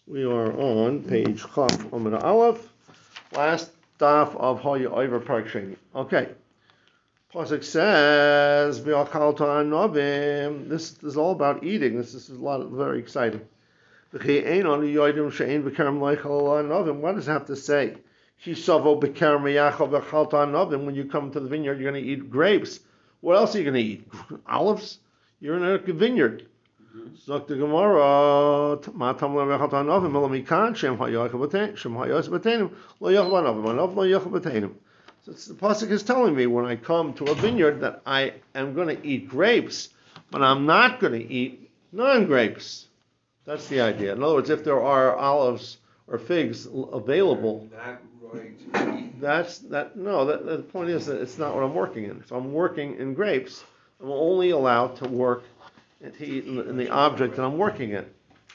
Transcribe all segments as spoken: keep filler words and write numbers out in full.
We are on page Chaf Amud Aleph, last daf of Hoya Oiver Park Sheni. Okay. Pasuk says, V'achalta Novim. This, this is all about eating. This, this is a lot of, very exciting. What does it have to say? When you come to the vineyard, you're going to eat grapes. What else are you going to eat? Olives? You're in a vineyard. Zok the Gemara, Matam le'vechat novim elamikan shem hayach b'tein shem hayach b'teinim lo yach b'novim anov lo yach b'teinim. So it's, the pasuk is telling me when I come to a vineyard that I am going to eat grapes, but I'm not going to eat non-grapes. That's the idea. In other words, if there are olives or figs available, not right. that's that. No, that, the point is that it's not what I'm working in. If I'm working in grapes, I'm only allowed to work and to eat in the, in the object that I'm working in.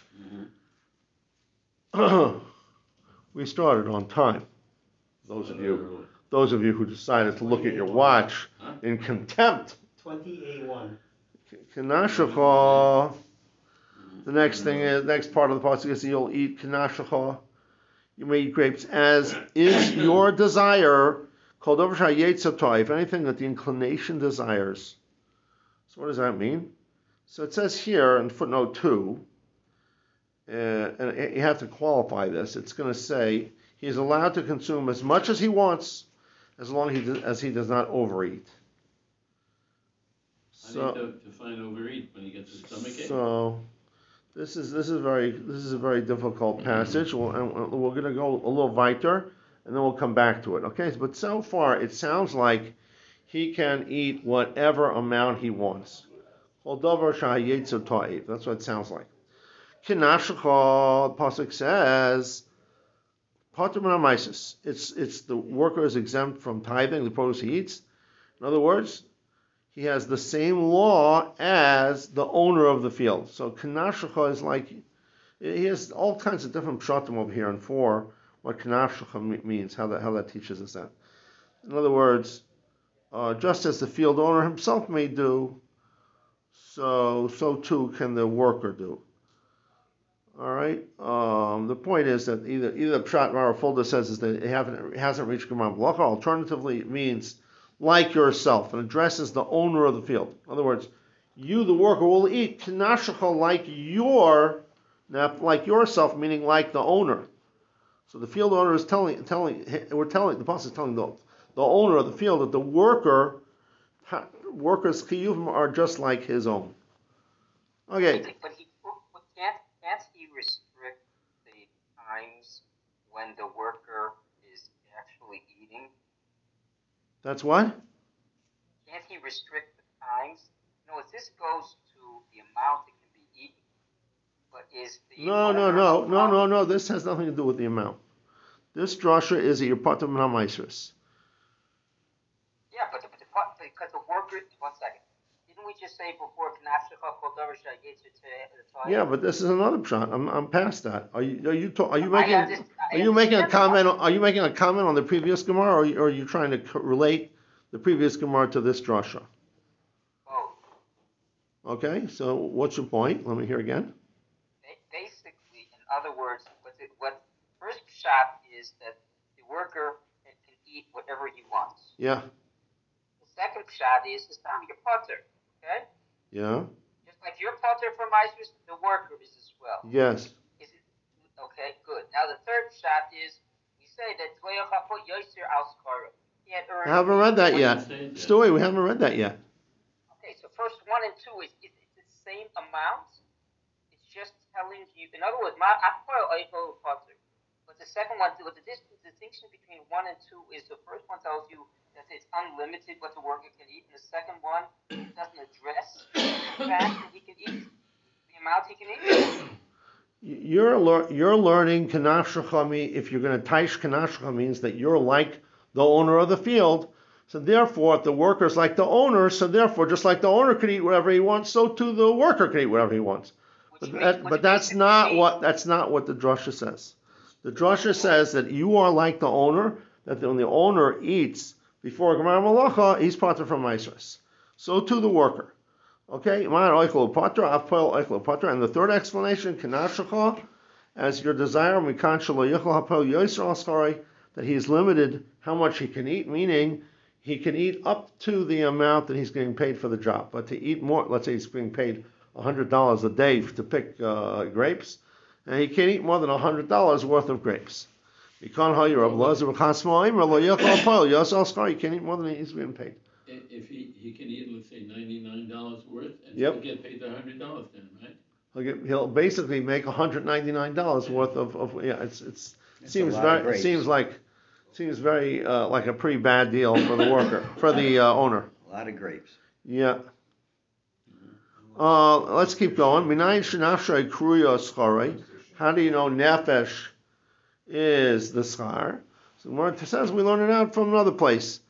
Mm-hmm. We started on time. Those of you, those of you who decided to look at your watch in contempt. twenty A one. Kanashacha. The next thing is, next part of the pasuk is you'll eat kanashacha. You may eat grapes as is your desire. Called over if anything that the inclination desires. So what does that mean? So it says here in footnote two, uh, and you have to qualify this. It's going to say he is allowed to consume as much as he wants, as long as he does, as he does not overeat. So, I need to define overeat when he gets his stomach ache. So this is this is very this is a very difficult passage. We'll, and we're going to go a little weiter, and then we'll come back to it. Okay, but so far it sounds like he can eat whatever amount he wants. That's what it sounds like. Kinashacha, pasuk says, it's it's the worker is exempt from tithing the produce he eats. In other words, he has the same law as the owner of the field. So kinashacha is like, he has all kinds of different pshatim over here in four, what kinashacha means, how that how that teaches us that. In other words, uh, just as the field owner himself may do, So, so too can the worker do. All right. Um, the point is that either either Pshat Mara Fulda says is that it, haven't, it hasn't reached Gemara Malacha. Alternatively, it means like yourself and addresses the owner of the field. In other words, you, the worker, will eat kinashacha like your, like yourself, meaning like the owner. So the field owner is telling, telling, we're telling the pasuk is telling the the owner of the field that the worker. Workers' chiyuvim are just like his own. Okay. But he can't, can't he restrict the times when the worker is actually eating? That's what? Can't he restrict the times? No, if this goes to the amount that can be eaten, but is the no, no, no, no, no, no. This has nothing to do with the amount. This drasha is a yerpatim ha'maisris. Yeah, but the, because the worker, one second, didn't we just say before? Yeah, but this is another shot. I'm I'm past that. Are you are you to, are you making just, are you making a comment? On, are you making a comment on the previous Gemara, or, or are you trying to relate the previous Gemara to this drasha? Both. Okay, so what's your point? Let me hear again. Basically, in other words, what the, what first shot is that the worker can eat whatever he wants. Yeah. Second shot is it's time your potter, okay? Yeah. Just like your potter for Meisers, the worker is as well. Yes. Is it okay? Good. Now the third shot is we say that I haven't read that yet. Stewie, we haven't read that yet. Okay, so first one and two is it's the same amount. It's just telling you. In other words, my potter. But the second one, the distinction between one and two is the first one tells you that it's unlimited what the worker can eat, and the second one doesn't address the fact that he can eat the amount he can eat. You're you're learning kanashacha. If you're going to taish kanashacha means that you're like the owner of the field. So therefore, if the worker's like the owner, so therefore, just like the owner can eat whatever he wants, so too the worker can eat whatever he wants. But, means, that, but that's not what that's not what the drasha says. The drasha says that you are like the owner. That when the owner eats before Gemara Malacha, he's pater from Maisras. So too the worker. Okay? And the third explanation, Kanashacha, as your desire, that he is limited how much he can eat, meaning he can eat up to the amount that he's getting paid for the job. But to eat more, let's say he's being paid one hundred dollars a day to pick uh, grapes, and he can't eat more than one hundred dollars worth of grapes. You can't hire you can't eat more than he's being paid. If he, he can eat, let's say, ninety-nine dollars worth, and Yep. still get paid the one hundred dollars then, right? He'll, get, he'll basically make one hundred ninety-nine dollars worth of, of yeah. It's it's That's seems a lot of very grapes. seems like seems very uh, like a pretty bad deal for the worker for the uh, owner. A lot of grapes. Yeah. Uh, let's keep going. How do you know nefesh is the schar? So more it says we learn it out from another place.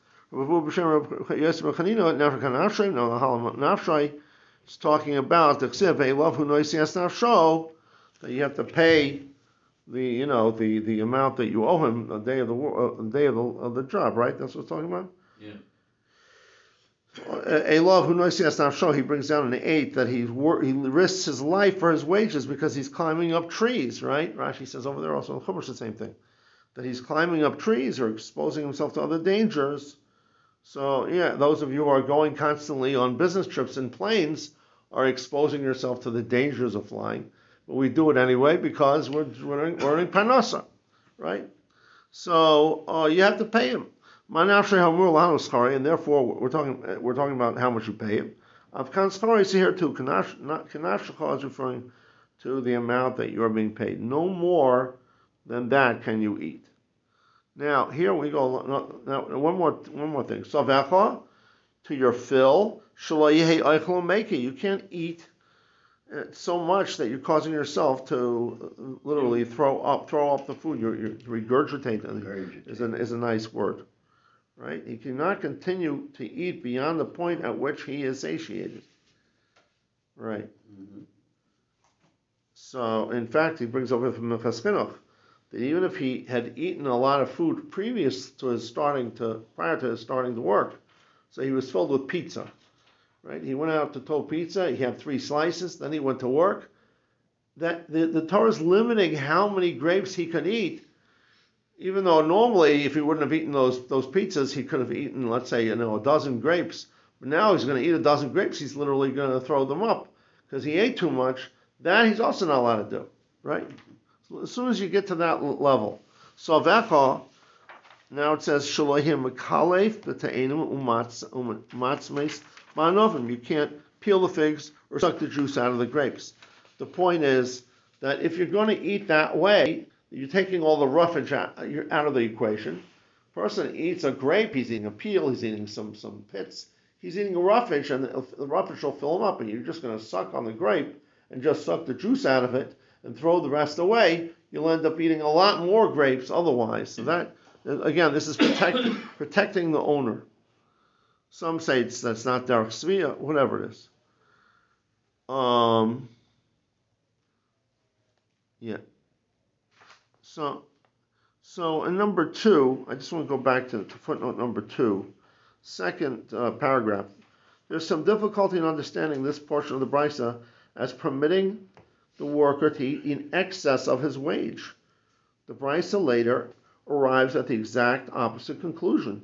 It's talking about the ksiv love who knows nafsho, that you have to pay the you know the, the amount that you owe him the day of the uh, the day of the, of the job, right? That's what it's talking about. Yeah. A love who knows nafsho, he brings down an eight that he wor- he risks his life for his wages because he's climbing up trees, right? Rashi says over there also in Chumash the same thing, that he's climbing up trees or exposing himself to other dangers. So yeah, those of you who are going constantly on business trips in planes are exposing yourself to the dangers of flying. But we do it anyway because we're we're in, we're in parnasa, right? So uh, you have to pay him. And therefore we're talking we're talking about how much you pay him. Avkan schari is here too. Kanash is referring to the amount that you are being paid. No more than that can you eat. Now here we go. Now one more one more thing. Savecha, to your fill. You can't eat so much that you're causing yourself to literally throw up throw up the food. You're, you're regurgitate is a is a nice word, right? He cannot continue to eat beyond the point at which he is satiated, right? Mm-hmm. So in fact, he brings over from the Chaschinuch that even if he had eaten a lot of food previous to his starting to prior to his starting to work, so he was filled with pizza. Right, he went out to tow pizza. He had three slices. Then he went to work. That the, the Torah is limiting how many grapes he could eat, even though normally, if he wouldn't have eaten those those pizzas, he could have eaten, let's say, you know, a dozen grapes. But now he's going to eat a dozen grapes. He's literally going to throw them up because he ate too much. That he's also not allowed to do. Right. So as soon as you get to that level, so Vecha. Now it says Shalohim Makalef B'Ta'enim Umatzmes. You can't peel the figs or suck the juice out of the grapes. The point is that if you're going to eat that way, you're taking all the roughage out, out of the equation. Person eats a grape, he's eating a peel, he's eating some, some pits, he's eating a roughage, and the, the roughage will fill him up, and you're just going to suck on the grape and just suck the juice out of it and throw the rest away. You'll end up eating a lot more grapes otherwise. So that, again, this is protect, protecting the owner. Some say it's that's not Derek Svia, whatever it is. Um, yeah. So, so in number two, I just want to go back to, to footnote number two, second uh, paragraph. There's some difficulty in understanding this portion of the brisa as permitting the worker to eat in excess of his wage. The brisa later arrives at the exact opposite conclusion.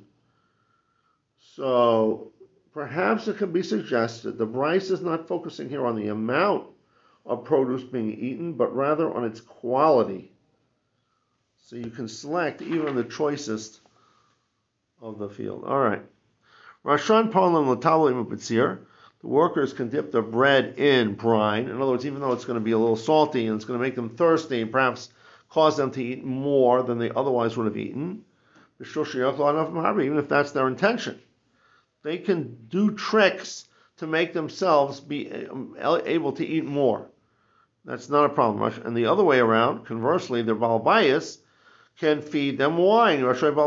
So perhaps it can be suggested the brisa is not focusing here on the amount of produce being eaten, but rather on its quality. So you can select even the choicest of the field. All right. Rashan Parlam Latavlim B'tzir. The workers can dip their bread in brine. In other words, even though it's going to be a little salty and it's going to make them thirsty and perhaps cause them to eat more than they otherwise would have eaten, even if that's their intention. They can do tricks to make themselves be able to eat more. That's not a problem. And the other way around, conversely, the Baal Bayis can feed them wine.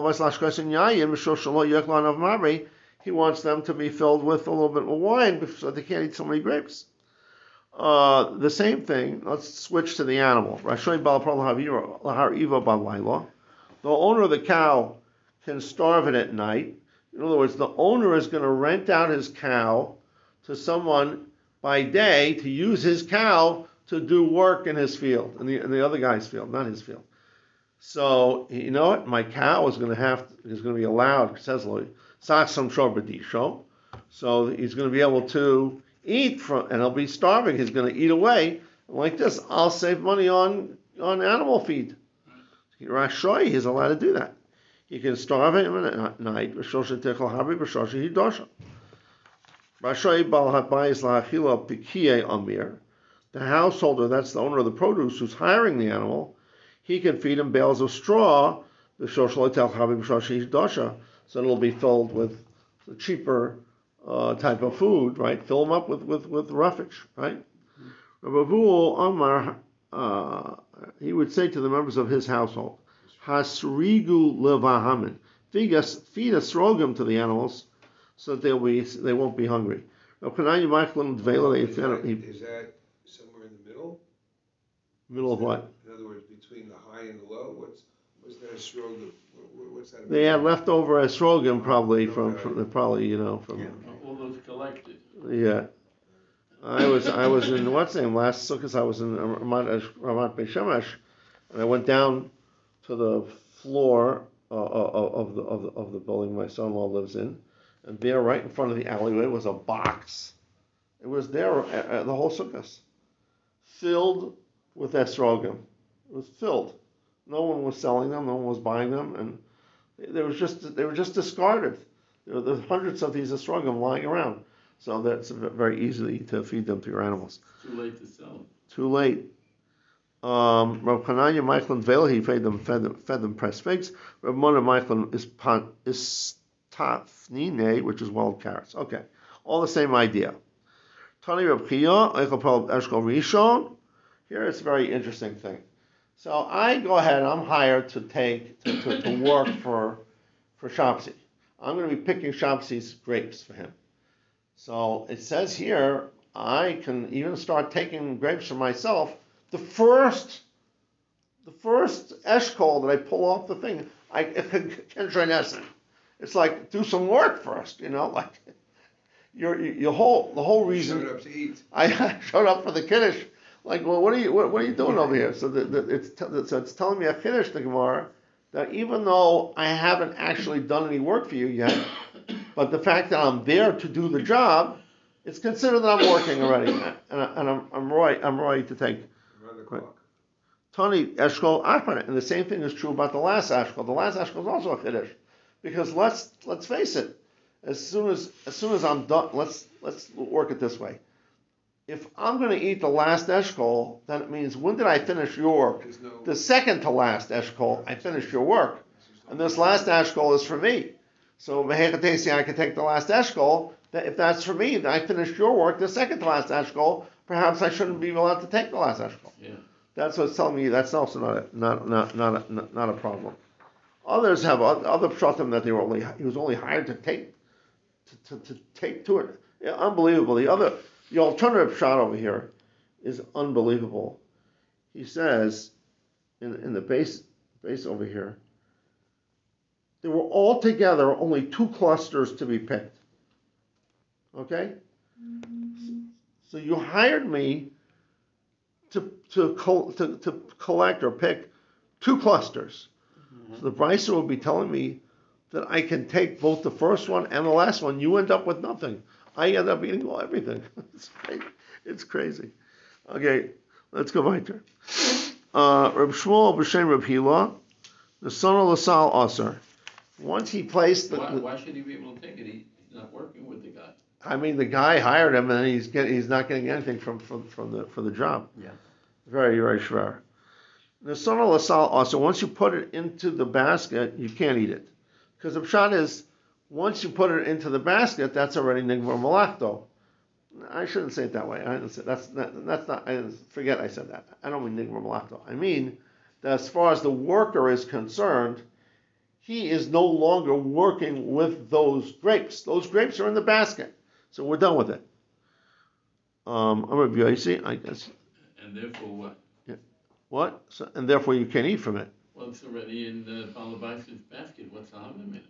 He wants them to be filled with a little bit of wine so they can't eat so many grapes. Uh, the same thing, let's switch to the animal. The owner of the cow can starve it at night. In other words, the owner is going to rent out his cow to someone by day to use his cow to do work in his field, in the, in the other guy's field, not his field. So you know what? My cow is going to have is going to be allowed. Says Saksam Shobadisho. So he's going to be able to eat from, and he'll be starving. He's going to eat away. Like this, I'll save money on on animal feed. Rashoy, he's allowed to do that. He can starve him at night. Rashoy hidosha. Rashoy bal habayis la'achila pikiye amir. The householder, that's the owner of the produce, who's hiring the animal, he can feed him bales of straw. The shoshalot habib shoshi hidosha. So it'll be filled with the cheaper uh, type of food, right? Fill them up with with with roughage, right? Rabavu Omar, uh, he would say to the members of his household, Hasrigu levahamin, feed us, feed a srogim to the animals, so that they'll be, they won't be hungry. Is that, is that somewhere in the middle? Middle of what? In other words, between the high and the low. What's what's that srogim? What's that? They had leftover esrogim probably from, from the probably you know from All those collected. yeah. I was I was in what's name last Sukkot. I was in Ramat Ramat Beit Shemesh, and I went down to the floor uh, of the of the of the building my son-in-law lives in, and there, right in front of the alleyway, was a box. It was there at, at the whole Sukkot, filled with esrogim. It was filled. No one was selling them. No one was buying them, and they were just they were just discarded. There were the hundreds of these esrogim lying around. So that's very easy to feed them to your animals. Too late to sell them. Too late. Um, Rav Chananya Michael Veil, he fed them, fed them, fed them pressed figs. Rav Mona Michael is is tafnine, which is wild carrots. Okay, all the same idea. Tani Rav Chia, Eichel Eshkol Rishon. Here it's a very interesting thing. So I go ahead. I'm hired to take to, to, to work for for Shopsy. I'm going to be picking Shopsy's grapes for him. So it says here, I can even start taking grapes for myself. The first, the first eshkol that I pull off the thing, I can It's like do some work first, you know, like your your whole the whole reason. You showed up to eat. I showed up for the kiddush. Like, well, what are you what, what are you doing over here? So the, the, it's t- so it's telling me a kiddush the Gemara that even though I haven't actually done any work for you yet. But the fact that I'm there to do the job, it's considered that I'm working already, and, I, and I'm I'm right. I'm right to take. Around the clock. Tony Eshkol Achron, and the same thing is true about the last Eshkol. The last Eshkol is also a chiddush, because let's let's face it. As soon as as soon as I'm done, let's let's work it this way. If I'm going to eat the last Eshkol, then it means when did I finish your work? No, The second to last Eshkol, I finished your work, and this last Eshkol is for me. So Mehechatesi, I can take the last eshkol. That if that's for me, then I finished your work. The second to last eshkol, perhaps I shouldn't be allowed to take the last eshkol. Yeah. That's what's telling me. That's also not a, not not not a, not a problem. Others have other pshatim that they were only he was only hired to take to, to, to take to it. Yeah, unbelievable. The other the alternative shot over here is unbelievable. He says in in the base base over here. There were altogether only two clusters to be picked. Okay? So you hired me to to to, to collect or pick two clusters. Mm-hmm. So the Brycer will be telling me that I can take both the first one and the last one. You end up with nothing. I end up eating all everything. It's crazy. It's crazy. Okay, let's go weiter. Uh, Reb Shmuel b'shem Reb Hila, the son of Lasal Aser. Once he placed the, why, why should he be able to take it? He, he's not working with the guy. I mean, the guy hired him, and he's get, he's not getting anything from, from, from the for the job. Yeah. Very very shver. The son of Lasal also. Once you put it into the basket, you can't eat it, because the pshat is once you put it into the basket, that's already nigmar malachto. I shouldn't say it that way. I didn't say, that's not, that's not. I didn't, forget I said that. I don't mean nigmar malachto. I mean that as far as the worker is concerned, he is no longer working with those grapes. Those grapes are in the basket. So we're done with it. Um, I'm Rabbi Yossi, I guess. And therefore what? Yeah. What? So, and therefore you can't eat from it. Well, it's already in the Balabaisa's basket. What's the harm in it?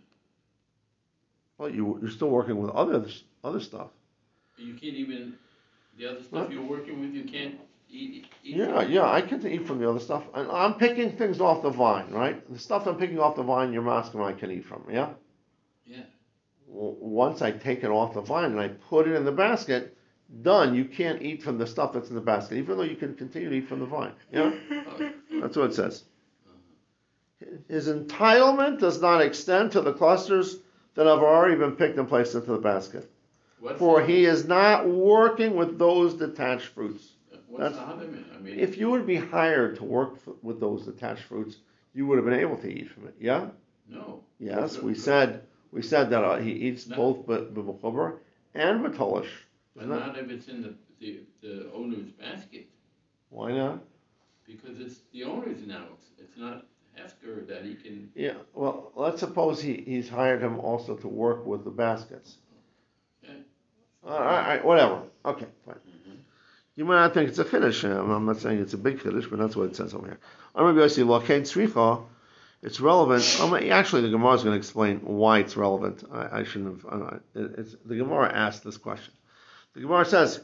Well, you, you're still working with other other stuff. You can't even, the other stuff What? you're working with, you can't eat, eat. Yeah, yeah, I can eat from the other stuff. And I'm picking things off the vine, right? The stuff I'm picking off the vine, you're asking I can eat from, yeah? Yeah. Well, once I take it off the vine and I put it in the basket, done. You can't eat from the stuff that's in the basket, even though you can continue to eat from the vine. Yeah? Oh, That's what it says. His entitlement does not extend to the clusters that have already been picked and placed into the basket. what's For the, he is not working with those detached fruits. what's That's, the argument? I mean, if you would be hired to work f- with those detached fruits, you would have been able to eat from it. Yeah? no. Yes, For- we for- said we said that uh, he eats No. both b'mechubar and b'tolish. But not if it's in the, the, the owner's basket, Why not? because it's the owner's now. It's, it's not Hefker that he can. Yeah. Well, let's suppose he, he's hired him also to work with the baskets. Okay. All right, all right, whatever. Okay, fine. Mhm. You might not think it's a chiddush. um, I'm not saying it's a big chiddush, but that's what it says over here. I'm going to see Lokein Tzricha. It's relevant. Um, actually, the Gemara is going to explain why it's relevant. I, I shouldn't have. Uh, it, it's, the Gemara asked this question. The Gemara says,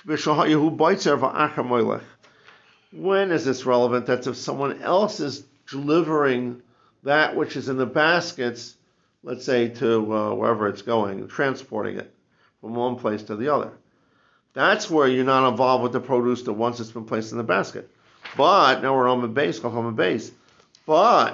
when is this relevant? That's if someone else is delivering that which is in the baskets, let's say to uh, wherever it's going, transporting it from one place to the other. That's where you're not involved with the produce that once it's been placed in the basket. But, now we're on the base, on the base. But,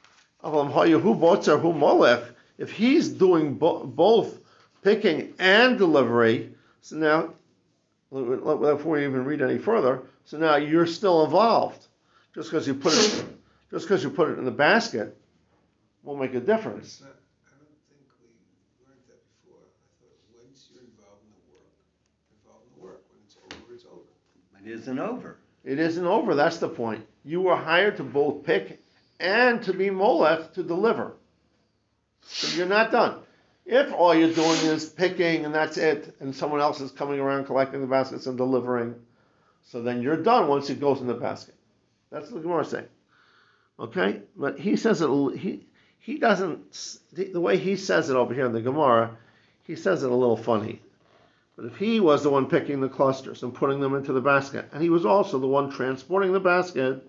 if he's doing bo- both picking and delivery, so now, before we even read any further, so now you're still involved. Just because you put it, just because you put it in the basket, won't make a difference. It's not, I don't think we learned that before. I thought once you're involved in the work, you're involved in the work. When it's over, it's over. It isn't over. It isn't over. That's the point. You were hired to both pick and to be molech to deliver. So you're not done. If all you're doing is picking and that's it, and someone else is coming around collecting the baskets and delivering, so then you're done once it goes in the basket. That's what the Gemara is saying. Okay, but he says it. He he doesn't. The way he says it over here in the Gemara, he says it a little funny. But if he was the one picking the clusters and putting them into the basket, and he was also the one transporting the basket,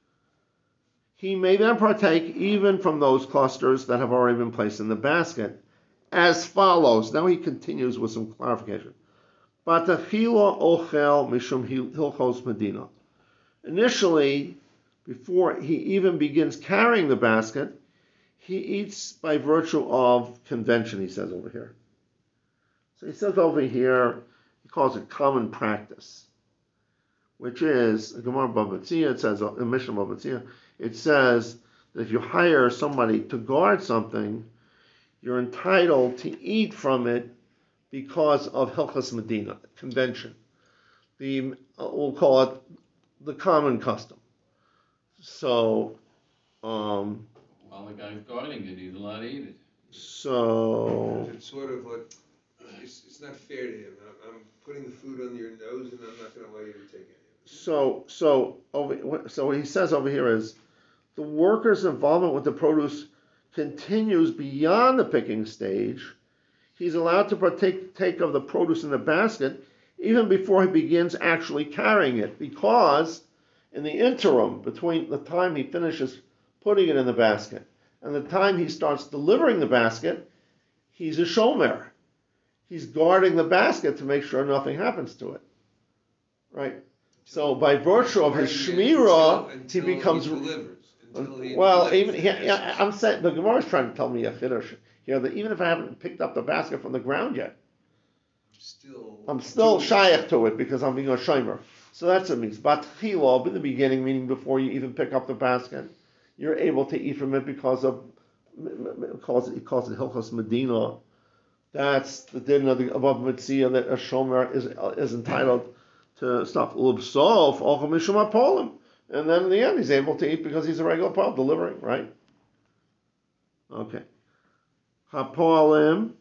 he may then partake even from those clusters that have already been placed in the basket, as follows. Now he continues with some clarification. Batachila ochel mishum hilchos medina. Initially, before he even begins carrying the basket, he eats by virtue of convention, he says over here. So he says over here, he calls it common practice, which is, Gemara Bava Metzia, it says, in Mishnah Bava Metzia, it says that if you hire somebody to guard something, you're entitled to eat from it because of Hilchas Medina, convention. The, uh, we'll call it the common custom. So, um, While the guy's guarding it, he's allowed to eat it. so, It's sort of like, it's, it's not fair to him. I'm, I'm putting the food on your nose and I'm not gonna allow you to take any of it. so, so, over, so what he says over here is, the worker's involvement with the produce continues beyond the picking stage. He's allowed to partake take of the produce in the basket even before he begins actually carrying it, because in the interim between the time he finishes putting it in the basket and the time he starts delivering the basket, he's a shomer. He's guarding the basket to make sure nothing happens to it. Right? So by virtue of his shmirah, he becomes. He delivers, until he Well, delivers, even yeah, in yeah, essence. I'm saying the Gemara is trying to tell me a chiddush here that even if I haven't picked up the basket from the ground yet, Still. I'm still doing shaykh to it because I'm being a shomer. So that's what it means. Batchila, in the beginning, meaning before you even pick up the basket, you're able to eat from it because of it calls it, it calls it Hilchos Medina. That's the din of the above Mitzvah that a shomer is is entitled to stuff. L'bsof ochel mishum hapolim, and then in the end he's able to eat because he's a regular pal delivering, right? Okay. Hapolim.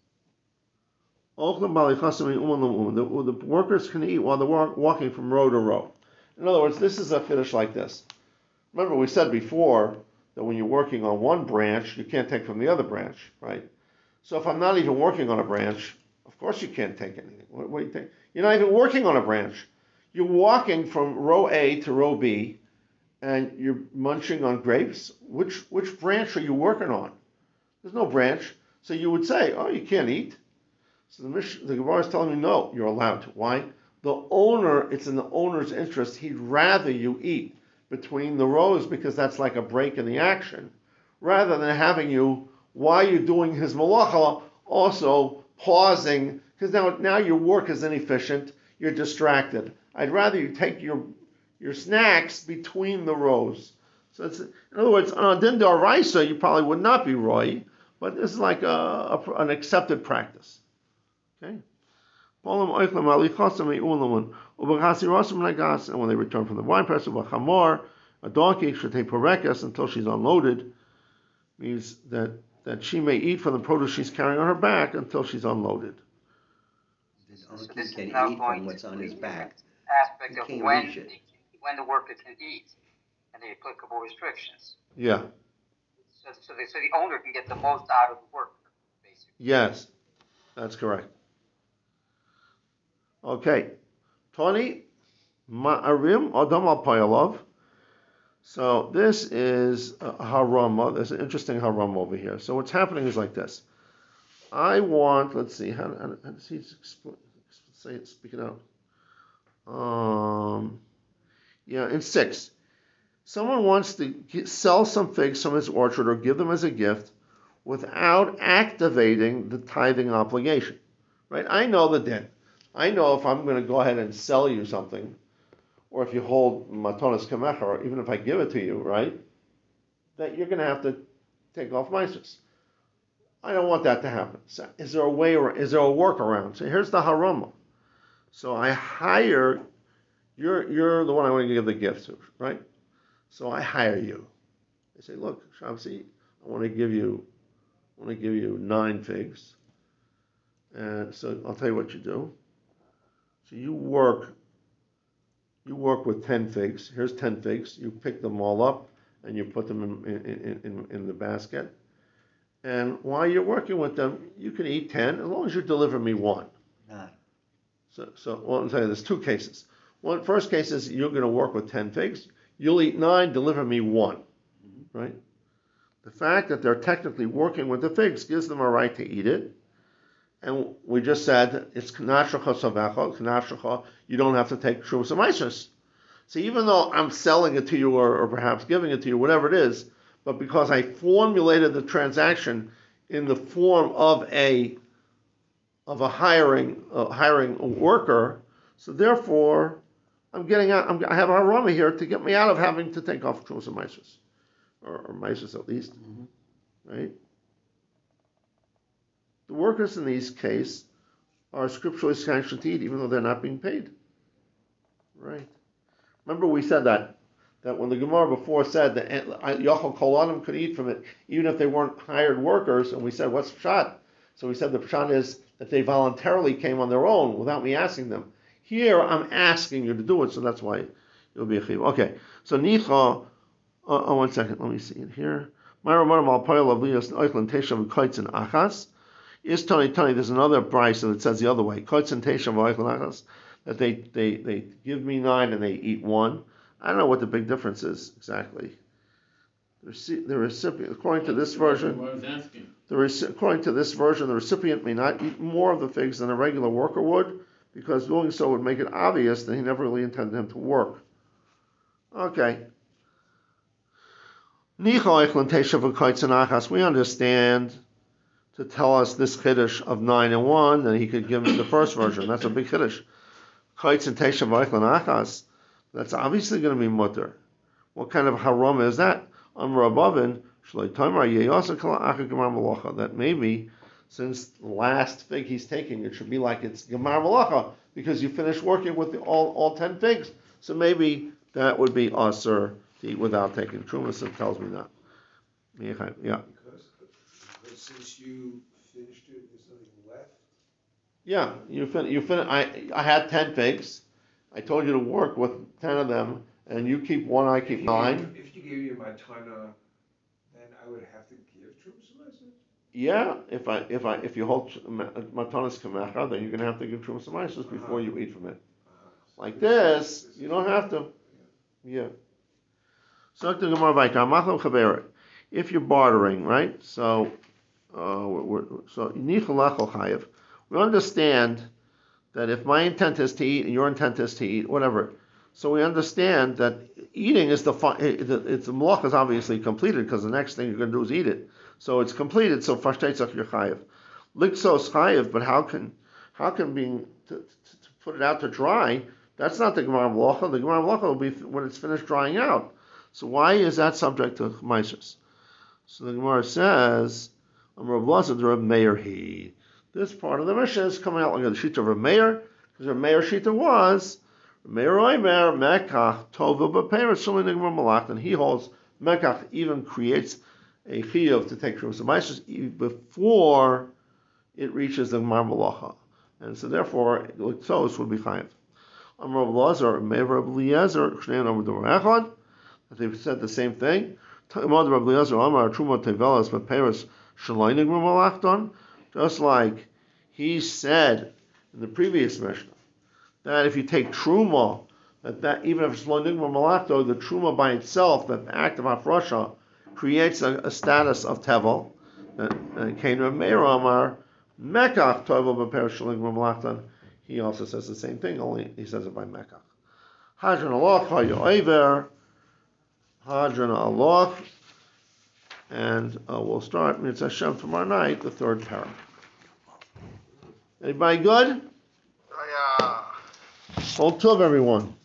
The, the workers can eat while they're walk, walking from row to row. In other words, this is a finish like this. Remember, we said before that when you're working on one branch, you can't take from the other branch, right? So if I'm not even working on a branch, of course you can't take anything. What, what do you think? You're not even working on a branch. you're walking from row A to row B, and you're munching on grapes. Which which branch are you working on? There's no branch, so you would say, oh, you can't eat. So the Mish, the Gemara is telling me, no, you're allowed to. Why? The owner, it's in the owner's interest. He'd rather you eat between the rows because that's like a break in the action, rather than having you, while you're doing his malacha, also pausing, because now, now your work is inefficient, you're distracted. I'd rather you take your your snacks between the rows. So it's, in other words, on a din d'oraisa, you probably would not be roy, but this is like a, a, an accepted practice. Okay? And when they return from the wine press, a donkey should take parekas until she's unloaded, means that, that she may eat from the produce she's carrying on her back until she's unloaded. The So donkey this is can now eat going from what's to on his back. aspect You of can't when reach it. the, when the worker can eat and the applicable restrictions. Yeah. So, so, the, so the owner can get the most out of the worker, basically. Yes, that's correct. Okay. Tony, ma'arim adam al payalov. So this is a harama. There's an interesting harama over here. So what's happening is like this. I want, let's see, how, how, how does he say it, speak it out? Um, yeah, in six. Someone wants to get, sell some figs from his orchard or give them as a gift without activating the tithing obligation, right? I know the din. I know if I'm going to go ahead and sell you something, or if you hold matonas kamecha, or even if I give it to you, right, that you're going to have to take off mises. I don't want that to happen. So is there a way, or is there a workaround? So here's the harama. So I hire, you're you're the one I want to give the gift to, right? So I hire you. I say, look, Shamsi, I want to give you, I want to give you nine figs. And so I'll tell you what you do. So you work, you work with ten figs. Here's ten figs. You pick them all up and you put them in in, in, in the basket. And while you're working with them, you can eat ten as long as you deliver me one. Nine. So, so well, I'm saying there's two cases. One first case is you're going to work with ten figs. You'll eat nine, deliver me one, right? The fact that they're technically working with the figs gives them a right to eat it. And we just said it's knafshecha savecha, knafshecha, you don't have to take truvas amaisus. So even though I'm selling it to you or, or perhaps giving it to you, whatever it is, but because I formulated the transaction in the form of a of a hiring uh, hiring a worker, so therefore I'm getting out. I'm, I have a harama here to get me out of having to take off truvas amaisus, or, or maisus at least, mm-hmm. Right? The workers in these cases are scripturally sanctioned to eat, even though they're not being paid. Right? Remember, we said that that when the Gemara before said that Yachal Kol Adam could eat from it, even if they weren't hired workers, and we said, what's pshat? So we said the pshat is that they voluntarily came on their own without me asking them. Here, I'm asking you to do it, so that's why it'll be a chiv. Okay, so Nicha, uh, oh, one second, let me see it here. Myra Maram Al Payal of Lias Oichlan Teshav Koitz and Achas. Is Tony Tony? There's another brisa that says the other way. Koitz and Teshav Oichlan Achas. That they, they, they give me nine and they eat one. I don't know what the big difference is exactly. The, the recipient, according to this version, the according to this version, the recipient may not eat more of the figs than a regular worker would, because doing so would make it obvious that he never really intended him to work. Okay. We understand to tell us this chiddush of nine and one, then he could give me the first version. That's a big chiddush. That's obviously going to be mutter. What kind of haram is that? That maybe, since the last fig he's taking, it should be like it's gemar malacha, because you finished working with the, all, all ten figs. So maybe that would be aser to eat without taking trumas. It tells me that. Yeah. Because, because since you finished it, there's nothing left. Yeah, you fin. You fin. I I had ten figs. I told you to work with ten of them, and you keep one. I keep if nine. Gave, if you gave me my tana, then I would have to give trumas amaisus. Yeah, if I if I if you hold matanas kamecha, then you're gonna have to give trumas amaisus before uh-huh. you eat from it. like this, you don't have to. Yeah. So if you're bartering, right? So, uh, we're, so we understand that if my intent is to eat and your intent is to eat, whatever. So we understand that eating is the it's the malach is obviously completed because the next thing you're going to do is eat it. So it's completed. So fashteitzach you're chayiv. Liksos chayiv, but how can how can being to, to, to put it out to dry? That's not the gemara malacha. The gemara malacha will be when it's finished drying out. So why is that subject to maasros? So the gemara says, "Amar Blazad Reb Meir he." This part of the Mishnah is coming out like the Shita of Reb Meir, because Reb Meir Shita was Meir Oimer Mekach Tova B'Peir Shulin Nigmar Malach, and he holds Mekach even creates a chiyuv to take from maasros before it reaches the Gemar Malacha, and so therefore Liksos would be chayiv. Amar Reb Lazar Meir Reb Eliezer Shnein Amar Davar Echad, that they've said the same thing. Amar Reb Eliezer Amar Truma Tevelas B'Peiros Shulin Nigmar Malach done. Just like he said in the previous Mishnah, that if you take truma, that, that even if it's lo nigmar malachto, the truma by itself, the act of hafrasha, creates a, a status of tevel. And Kain Reb Meir Amar mekach tevel b'per shel nigmar malachton. He also says the same thing, only he says it by mekach. Hadron aloch hayover, hadron aloch. And uh, we'll start Mitzvah Hashem tomorrow night, the third parak. Anybody good? Oh, yeah. All tov, everyone.